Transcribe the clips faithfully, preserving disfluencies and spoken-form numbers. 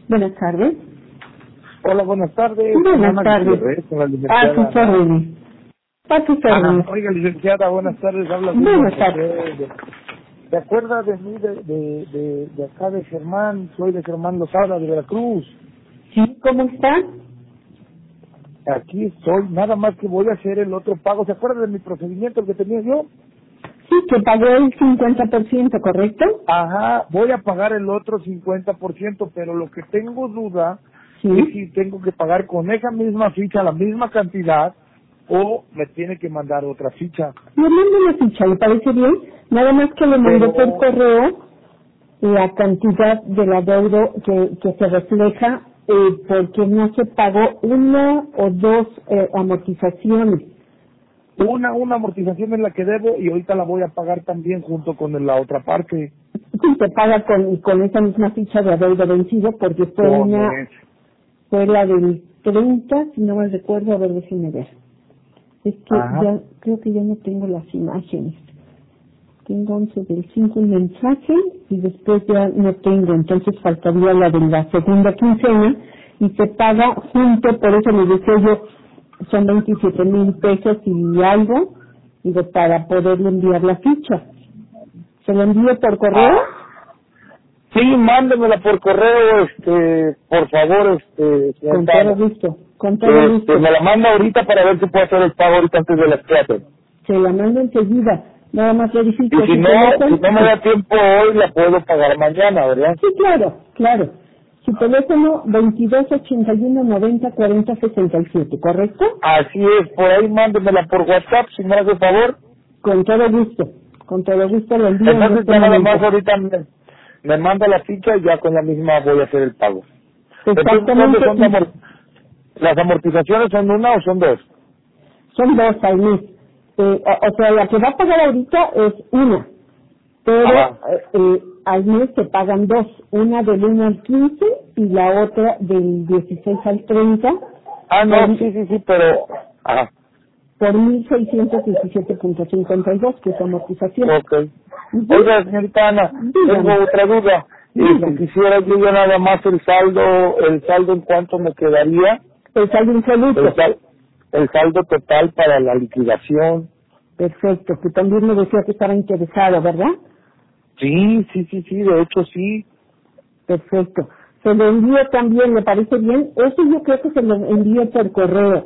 Buenas tardes. Hola, buenas tardes. Buenas Ana tardes. Gutiérrez, con la A sus licenciada. órdenes. A sus Ah, órdenes. oiga, licenciada, buenas tardes. Habla Buenas William tardes. José. ¿Se acuerda de mí, de, de, de, de acá de Germán? Soy de Germán Lozada, de Veracruz. ¿Sí? ¿Cómo está? Aquí estoy, nada más que voy a hacer el otro pago. ¿Se acuerda de mi procedimiento, el que tenía yo? Sí, que pagó el cincuenta por ciento, ¿correcto? Ajá, voy a pagar el otro cincuenta por ciento, pero lo que tengo duda Sí. es si tengo que pagar con esa misma ficha, la misma cantidad, o me tiene que mandar otra ficha. Le mando una ficha, ¿le parece bien? Nada más que le mandó Pero, por correo la cantidad del adeudo que, que se refleja eh, porque no se pagó una o dos eh, amortizaciones. una, una amortización es la que debo y ahorita la voy a pagar también junto con la otra parte. Sí, se paga con, con esa misma ficha de adeudo vencido porque fue Con una, ese. fue la del treinta, si no me recuerdo, a ver, déjenme ver. Es que Ajá. ya, creo que ya no tengo las imágenes. Tengo once del cinco un mensaje y después ya no tengo, entonces faltaría la de la segunda quincena y se paga junto, por eso les decía yo, son veintisiete mil pesos y algo, digo, para poderle enviar la ficha. ¿Se lo envío por correo? Ah, sí, mándemela por correo, este, por favor, este, Con señorita todo Ana. gusto, con todo gusto. Este, me la manda ahorita para ver si puedo hacer el pago ahorita antes de las cuatro. Se la mando enseguida. Nada más verifico Y si su no, teléfono. si no me da tiempo hoy, la puedo pagar mañana, ¿verdad? Sí, claro, claro. Su teléfono veintidós ochenta y uno noventa cuarenta sesenta y siete, ¿correcto? Así es, por ahí mándemela por WhatsApp, si me hace favor. Con todo gusto. Con todo gusto lo envío en Entonces este ya nada momento. más ahorita me, me manda la ficha y ya con la misma voy a hacer el pago. Entonces, ¿cuántos Exactamente. son de amor- las amortizaciones? ¿Son una o son dos? Son dos al mes. Eh, o, o sea, la que va a pagar ahorita es una. Pero Ajá. eh, eh, al mes se pagan dos. Una del uno al quince y la otra del dieciséis al treinta. Ah, no, Por, sí, sí, sí, pero... Ajá, por mil seiscientos diecisiete punto cincuenta y dos, que es amortización. ok. Ujú. Oiga, señorita Ana, Dígame, tengo otra duda. Este, dígame. quisiera yo ya nada más el saldo, el saldo en cuánto me quedaría, El saldo insoluto. el, sal, el saldo total para la liquidación. Perfecto, que también me decía que estaba interesado, ¿verdad? Sí, sí, sí, sí, de hecho sí. Perfecto. Se lo envío también, ¿le parece bien? Eso yo creo que se lo envío por correo.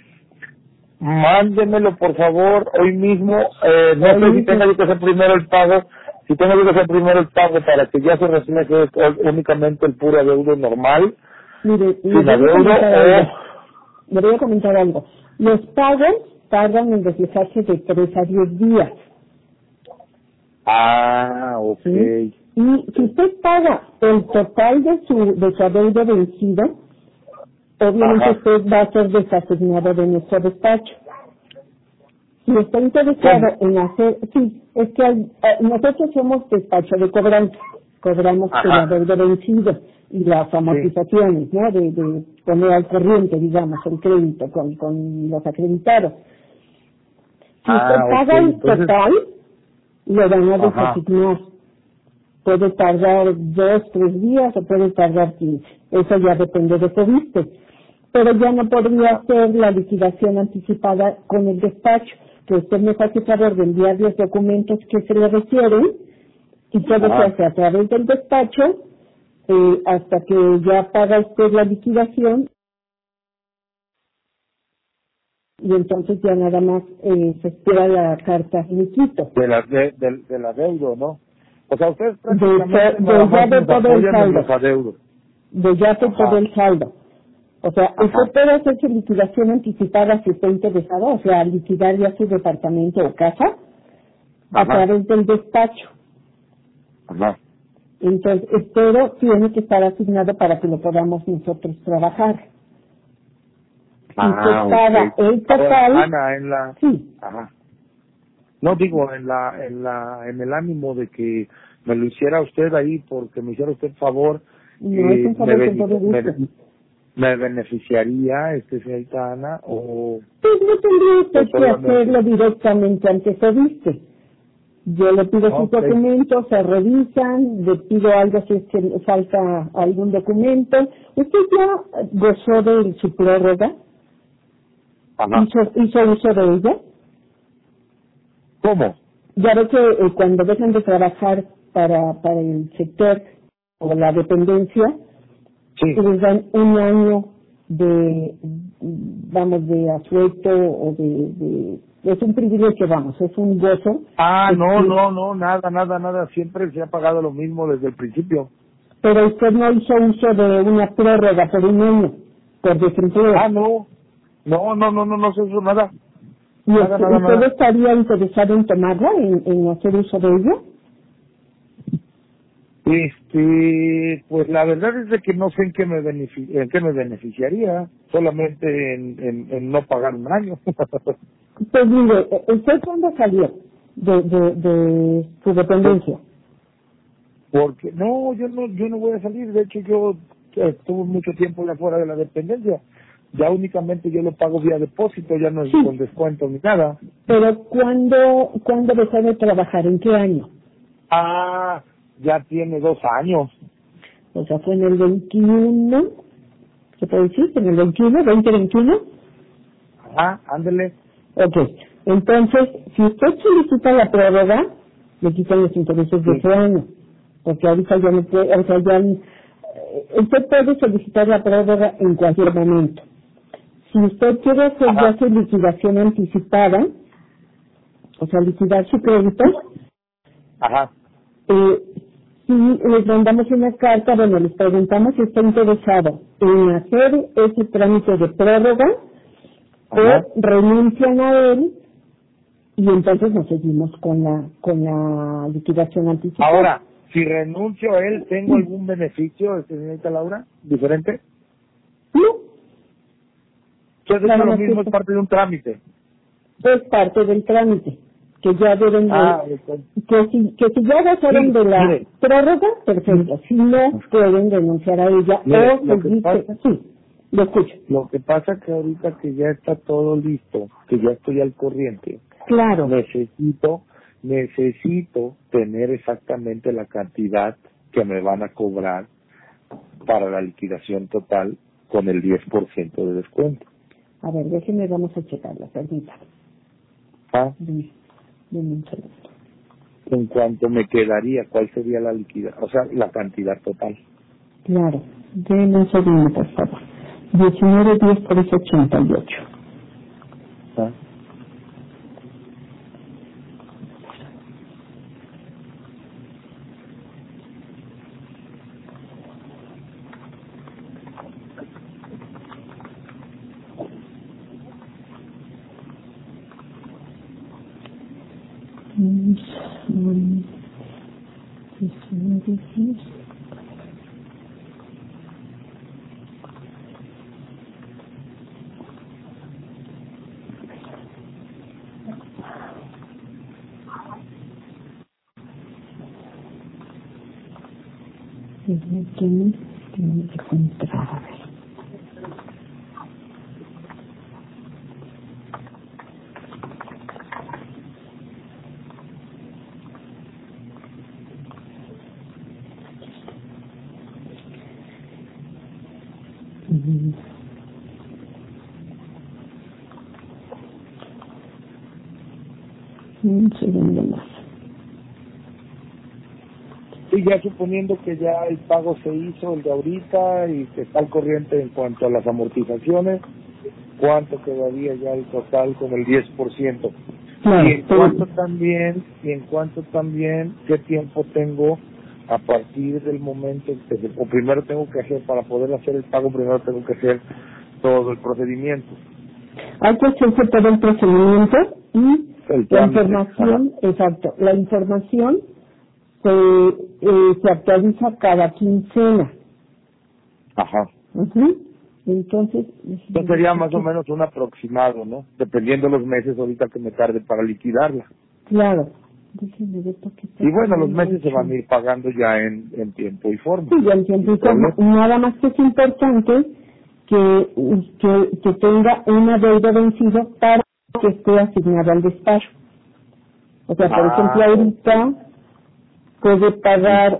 Mándemelo, por favor, hoy mismo. Eh, no Hoy sé si mismo. tenga yo que hacer primero el pago, si tengo yo que hacer primero el pago para que ya se refleje únicamente el puro adeudo normal, Mire, le sin voy a adeudo comentar algo. o... Le voy a comentar algo. Los pagos tardan en reflejarse de tres a diez días. Ah, ok. ¿Sí? Y si usted paga el total de su, de su adeudo vencido, obviamente Ajá. usted va a ser desasignado de nuestro despacho. Si está interesado ¿Cómo? en hacer, sí, es que hay- eh, nosotros somos despacho de cobranza, cobramos el Ajá. adeudo vencido y las Sí. amortizaciones, ¿no? De, de poner al corriente, digamos, el crédito con, con los acreditados. Si usted Ah, ok. paga el Entonces, total, lo van a ajá. desasignar. Puede tardar dos, tres días o puede tardar quince. Eso ya depende de su viste. Pero ya no podría hacer la liquidación anticipada con el despacho, que usted me hace favor de enviar los documentos que se le requieren y todo se Ajá. hace a través del despacho eh, hasta que ya paga usted la liquidación y entonces ya nada más eh, se espera la carta liquito. De la, de, del del adeudo, ¿no? O sea, ustedes De, prácticamente to- nada de ya más de nos todo el apoyan en los saldo, adeudos. de ya de todo Ajá. el saldo. O sea, Ajá. usted puede hacer su liquidación anticipada si está interesado, o sea, liquidar ya su departamento o casa a Ajá. través del despacho. Ajá. Entonces, pero tiene que estar asignado para que lo podamos nosotros trabajar. Si Ah, usted paga ok. el Ahora, total, Ana, en la... sí, Ajá. No digo, en la, en la, en el ánimo de que me lo hiciera usted ahí, porque me hiciera usted favor, no es eh, un me, favor con bene- todo gusto. me, me beneficiaría, este, señorita Ana, o, Pues no tendría o usted que solamente... hacerlo directamente ante Fediste. Yo le pido sus Okay. documentos, se revisan, le pido algo si es que le falta algún documento. ¿Usted ya gozó de su prórroga? Ajá. ¿Hizo, hizo uso de ella? ¿Cómo? Ya ve que eh, cuando dejan de trabajar para, para el sector o la dependencia, Sí. les dan un año de, vamos, de asueto o de, de, es un privilegio, vamos, es un gozo. Ah, Es no, que- no, no, nada, nada, nada. Siempre se ha pagado lo mismo desde el principio. Pero usted no hizo uso de una prórroga por un año, por desempleo. Ah, no. No, no, no, no, no se hizo nada. ¿Y Nada, usted, nada, usted nada. estaría interesado en tomarla, en, en hacer uso de ella? Este, pues la verdad es de que no sé en qué me benefi- en qué me beneficiaría, solamente en, en, en no pagar un año. Pues mire, eh, ¿usted cuándo salió de, de, de su dependencia? Porque no, yo no, yo no voy a salir. De hecho, yo estuve mucho tiempo ya fuera de la dependencia. Ya únicamente yo lo pago vía depósito, ya no es Sí. con descuento ni nada. Pero ¿cuándo, ¿cuándo dejó de trabajar? ¿En qué año? Ah, ya tiene dos años. O sea, fue en el veintiuno, ¿se puede decir? ¿En el veintiuno, veinte veintiuno? Ajá, ándele. Ok. Entonces, si usted solicita la prórroga, le quitan los intereses de Sí. ese año. Porque ahorita ya no puede, o sea, ya, eh, usted puede solicitar la prórroga en cualquier momento. Si usted quiere hacer Ajá. ya su liquidación anticipada, o sea, liquidar su crédito, Ajá. eh, si les mandamos una carta, bueno, les preguntamos si está interesado en hacer ese trámite de prórroga Ajá. o renuncian a él y entonces nos seguimos con la con la liquidación anticipada. Ahora, si renuncio a él, ¿tengo algún beneficio, señorita Laura? ¿Diferente? No, Entonces nada lo más mismo eso. es parte de un trámite. Es parte del trámite, que ya deben de, Ah, ok. que si, que si ya gozaron Sí, de la mire. prórroga, perfecto, si no pueden denunciar a ella Mire, o lo que seguirse, pasa- sí, lo escucho. Lo que pasa que ahorita que ya está todo listo, que ya estoy al corriente, Claro, necesito, necesito tener exactamente la cantidad que me van a cobrar para la liquidación total con el diez por ciento de descuento. a ver, déjenme, vamos a checarla, permítame. Ah, Dime, dime un segundo. en cuanto me quedaría, ¿cuál sería la liquidez? O sea, la cantidad total. Claro, denme un segundo, por favor. diecinueve diez por eso ochenta y ocho. Ah, Mm, mm, diecinueve diez. Tiene que tiene que encontrar, a ver. Mm, Un segundo más. Sí, ya suponiendo que ya el pago se hizo, el de ahorita, y que está al corriente en cuanto a las amortizaciones, ¿cuánto quedaría ya el total con el diez por ciento? Claro, Y en pero- cuanto también, y en cuanto también, ¿qué tiempo tengo a partir del momento en que, o primero tengo que hacer, para poder hacer el pago, primero tengo que hacer todo el procedimiento? hay que hacerse todo el procedimiento y El la trámite. información, exacto, la información se, eh, se actualiza cada quincena. Ajá. Ujú. Entonces, Entonces sería más o menos un aproximado, ¿no? Dependiendo los meses ahorita que me tarde para liquidarla. claro. Déjenme ver por qué está Y bueno, los tardando meses se mucho. van a ir pagando ya en, en tiempo y forma. Sí, ya entiendo. Sin problema. Nada más que es importante que, que, que tenga una deuda vencida para que esté asignada al despacho. O sea, por Ah, ejemplo, ahorita puede pagar,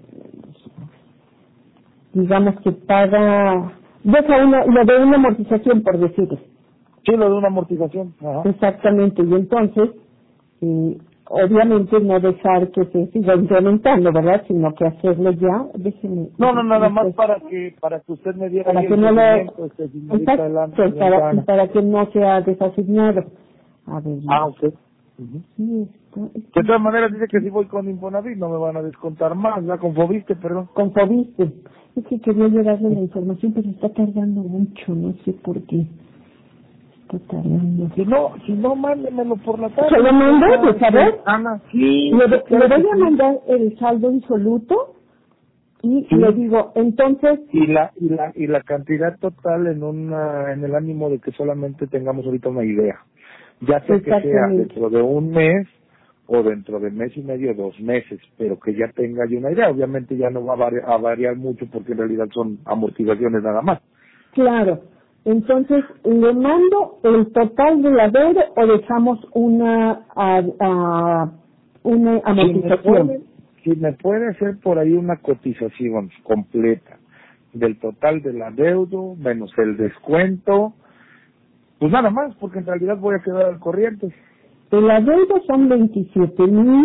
digamos que paga, deja una, lo de una amortización, por decirlo. Sí, lo de una amortización. Ajá. Exactamente, y entonces, eh, obviamente no dejar que se siga incrementando, ¿verdad? Sino que hacerlo ya, déjeme. No, no, nada más déjeme- para que para que usted me diera para ahí que el no lo, seguimiento, este, señorita, exacto, adelante, para, señorita y Ana. para que no sea desasignado. A ver, Ah, ok. Ujú. sí, está, De todas maneras dice que si voy con Infonavit no me van a descontar más, ¿verdad? Con Fobiste, perdón. con Fobiste. Es que quería llegarle la información, pero está tardando mucho, no sé por qué. Está tardando. Si no, si no, mándemelo por la tarde. ¿Se lo mando, pues, a ver? Ana, sí. Le, le claro que voy a sí. mandar el saldo insoluto y Sí. le digo, entonces, Y la, y la, y la cantidad total en una, en el ánimo de que solamente tengamos ahorita una idea. Ya sea que sea exactamente, dentro de un mes o dentro de mes y medio, dos meses, pero que ya tenga yo una idea. Obviamente ya no va a variar, a variar mucho porque en realidad son amortizaciones nada más. claro, entonces, ¿le mando el total de la deuda o dejamos una, a, a- una Si me amortización? puede, si me puede hacer por ahí una cotización completa del total del adeudo menos el descuento, pues nada más, porque en realidad voy a quedar al corriente. El adeudo son veintisiete mil,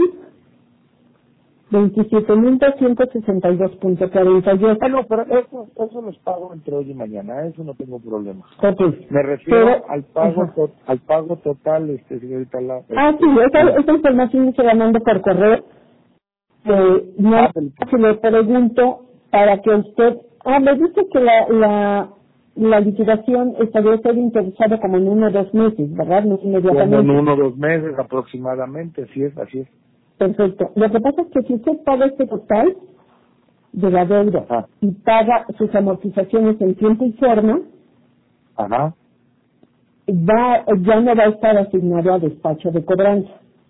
veintisiete mil doscientos sesenta y dos punto cuarenta y ocho. Ah, no, pero eso, eso los pago entre hoy y mañana, eso no tengo problema. Ok, Me refiero pero, al pago ajá. to- al pago total, este señorita la. Ah, Este, sí, esa, no. esa información se la mando por correo. Eh, no Ah, del- se le pregunto para que usted... Ah, me dice que la, la, la liquidación estaría ser interesada como en uno o dos meses, ¿verdad? No como en inmediatamente. uno o dos meses aproximadamente, así es, así es. Perfecto. Lo que pasa es que si usted paga este total de la deuda Ah, y paga sus amortizaciones en tiempo y forma, ajá. va, ya no va a estar asignado a despacho de cobranza.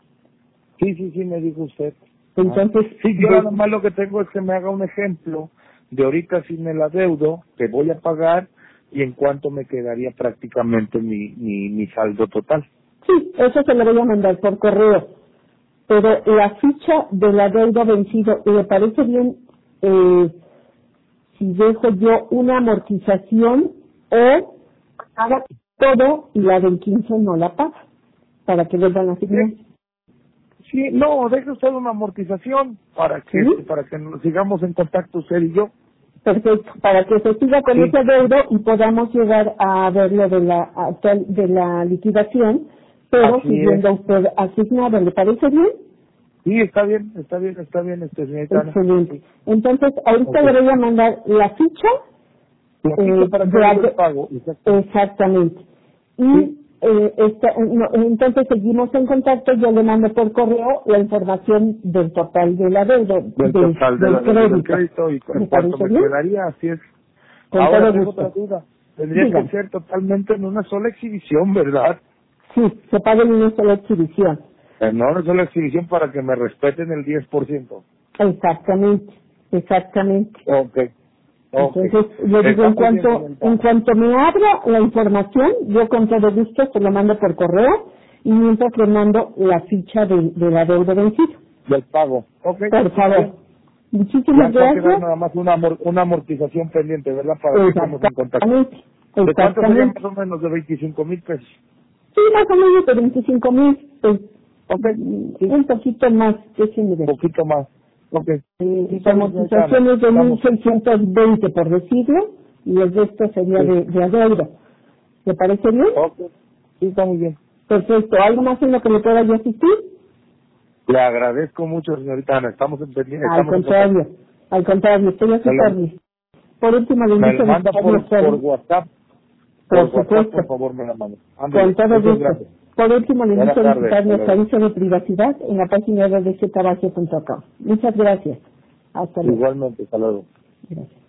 Sí, sí, sí, me dijo usted. Entonces, Sí, yo de- nada más lo que tengo es que me haga un ejemplo de ahorita sin el adeudo que voy a pagar y en cuánto me quedaría prácticamente mi, mi, mi saldo total. sí, eso se lo voy a mandar por correo. Pero la ficha de la deuda vencido, ¿le parece bien eh, si dejo yo una amortización o haga todo y la del quince no la paga para que vuelvan a asignar? Sí, sí, no, deje usted una amortización para que ¿Sí? para que nos sigamos en contacto usted y yo. Perfecto, para que se siga con Sí, ese adeudo y podamos llegar a ver lo de la actual de la liquidación, pero así es. siguiendo usted asignado, ¿le parece bien? Sí, está bien, está bien, está bien, este señorita Ana. Excelente. Entonces, ahorita Ok. le voy a mandar la ficha. La eh, ficha para que de haga ade- el pago, exacto. exactamente. Y Sí, eh, esta- no, entonces seguimos en contacto, yo le mando por correo la información del total de la deuda, del del, total de del la deuda del crédito. crédito y ¿Me en cuánto parece me bien? quedaría, así es. Con Ahora todo tengo gusto. otra duda. Tendría Dígame. que ser totalmente en una sola exhibición, ¿verdad? Sí, se paga en una sola exhibición. En una sola exhibición para que me respeten el diez por ciento. Exactamente, exactamente. Ok, ok. Entonces, yo digo, Está en muy bien, cuanto, señorita. en cuanto me abra la información, yo con todo gusto se lo mando por correo y mientras le mando la ficha de, de la deuda vencida. Del pago. Ok, Por está favor. bien. Muchísimas Ya va a quedar gracias. nada más una, amor- una amortización pendiente, ¿verdad? Para que estemos en contacto. Exactamente. ¿De cuánto sería Exactamente. más o menos? De veinticinco mil pesos. Sí, más o menos de veinticinco mil, pues, Ok, mm, sí, un poquito más, déjenme un ver. poquito más. Ok. Eh, Sí, está bien, señorita Ana. amortizaciones de Estamos. mil seiscientos veinte por decirlo, y el resto sería Sí. de, de adeudo. ¿Le parece bien? Ok. Sí, está muy bien. Perfecto. ¿Algo más en lo que le pueda yo asistir? Le agradezco mucho, señorita Ana. Estamos en, Al estamos en contacto. contrario, al contrario, estoy a sus Me lo, órdenes. Por último, le me invito lo a manda visitar por, nuestra- por WhatsApp. por Por WhatsApp, supuesto, por favor, me la manda. Ándale. con todo Muchas gusto. gracias. Por último, le Buenas invito a tardes. visitar Hasta nuestra luego. lista de privacidad en la página de d z tabacio punto com. Muchas gracias. Hasta luego. Igualmente, hasta luego. Gracias.